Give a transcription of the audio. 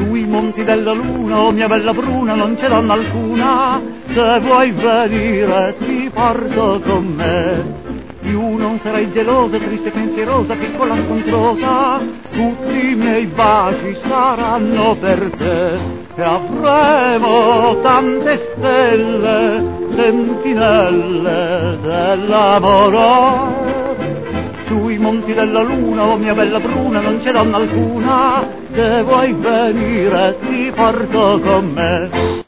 Sui monti della luna, oh mia bella bruna, non c'è donna alcuna, se vuoi venire ti porto con me. Più non sarai gelosa, triste e pensierosa, piccola scontrosa, tutti i miei baci saranno per te. E avremo tante stelle, sentinelle dell'amore. Sui monti della luna, oh mia bella bruna, non c'è donna alcuna, se vuoi venire ti porto con me.